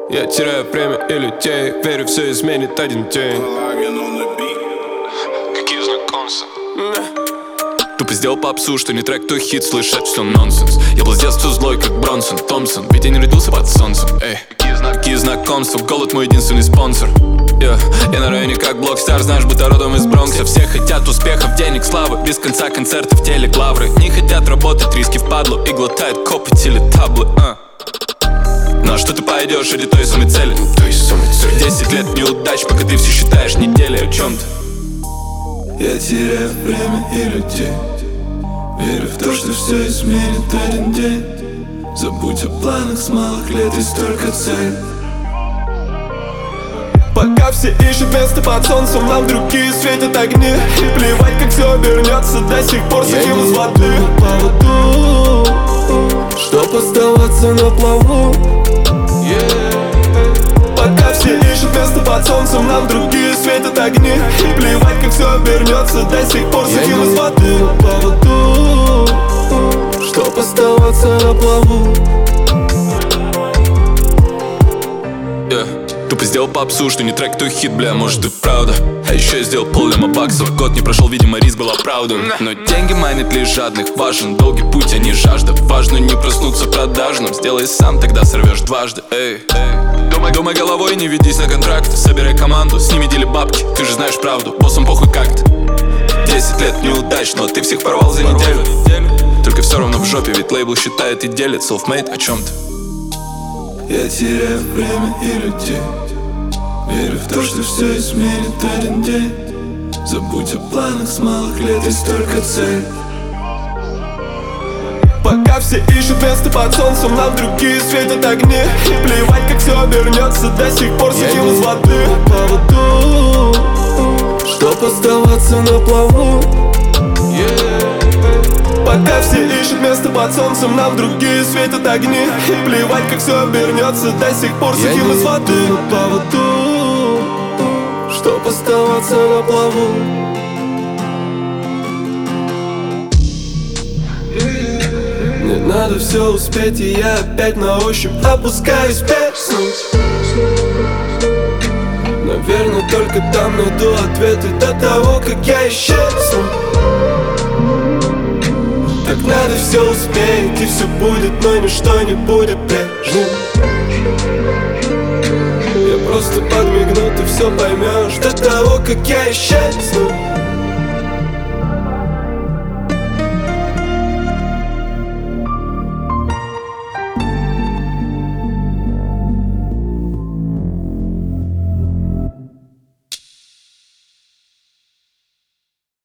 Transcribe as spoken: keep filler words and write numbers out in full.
Я теряю время и людей, верю, все изменит один день. Какие знакомства? Тупо сделал попсу, что не трек, то хит, слышать все нонсенс. Я был с детства злой, как Бронсон Томпсон, ведь я не родился под солнцем. Эй, какие знакомства, голод мой единственный спонсор. Yeah. Я на районе как Блокстар, знаешь, будто родом из Бронкса. Все хотят успехов, денег, славы, без конца концертов, телек, лавры. Не хотят работать, риски впадлу и глотают копоть или таблы. uh. Ну а что ты пойдешь ради той самой цели? Той самой цели. Десять лет неудач, пока ты все считаешь недели. О чем ты? Я теряю время и людей, верю в то, что все изменит один день. Забудь о планах с малых лет, есть только цель. Пока все ищут место под солнцем, нам другие светят огни. Плевать, как все обернется, до сих пор сидим из воды. По поводу, чтоб оставаться на плаву. Пока все ищут место под солнцем, нам другие светят огни. Плевать, как все обернется, до сих пор сидим из воды. По поводу, чтоб оставаться на плаву. Yeah. Тупо сделал попсу, что не трек, то хит, бля, может и правда. А еще я сделал поллема баксов, год не прошел, видимо, риск был оправдан. Но деньги манят лишь жадных, важен долгий путь, а не жажда. Важно не проснуться продажным, сделай сам, тогда сорвешь дважды. Эй, эй. Думай, думай головой, не ведись на контракт. Собирай команду, с ними дели бабки, ты же знаешь правду, боссам похуй как ты. Десять лет неудач, но ты всех порвал за неделю. Только все равно в жопе, ведь лейбл считает и делит. Self-made, о чем ты? Я теряю время и людей, верю в то, что все изменит один день. Забудь о планах с малых лет, есть только цель. Пока все ищут место под солнцем, нам другие светят огни. Плевать, как все обернется, до сих пор сидим из воды. По поводу, чтоб оставаться на плаву. Пока все ищут место под солнцем, нам другие светят огни. Плевать, как все обернется, до сих пор сидим из воды. По поводу, чтоб оставаться на плаву. Мне надо все успеть, и я опять на ощупь опускаюсь в песню. Наверное, только там найду ответы до того, как я исчезну. Так надо все успеть, и все будет, но ничто не будет прежним. Я просто подмигну, ты все поймешь до того, как я исчезну.